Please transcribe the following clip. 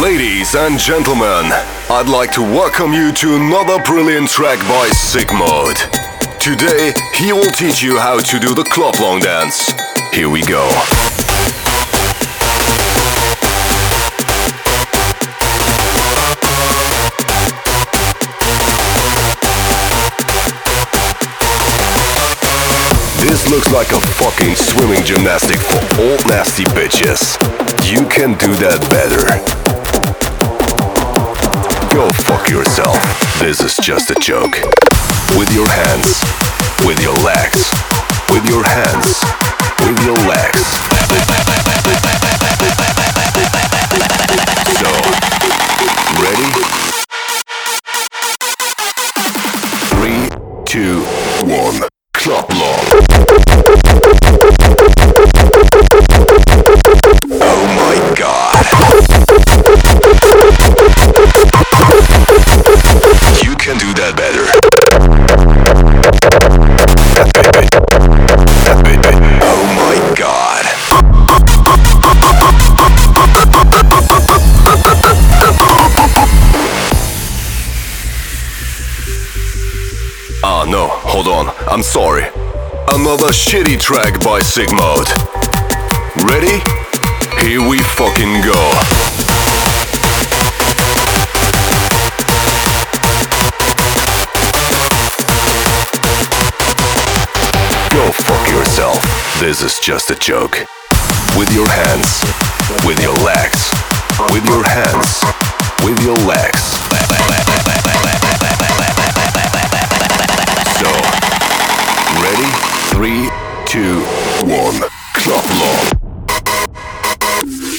Ladies and gentlemen, I'd like to welcome you to another brilliant track by Sick Mode. Today, he will teach you how to do the club long dance. Here we go. This looks like a fucking swimming gymnastic for old nasty bitches. You can do that better. Go fuck yourself. This is just a joke. With your hands, with your legs, with your hands, with your legs. So, ready? 3, 2, 1. Club long. Oh my god. You can do that better. Oh my god. Ah no, hold on, I'm sorry. Another shitty track by Sick Mode. Ready? Here we fucking go. Go fuck yourself. This is just a joke. With your hands, with your legs, with your hands, with your legs. So, ready? 3, 2, 1. Club long.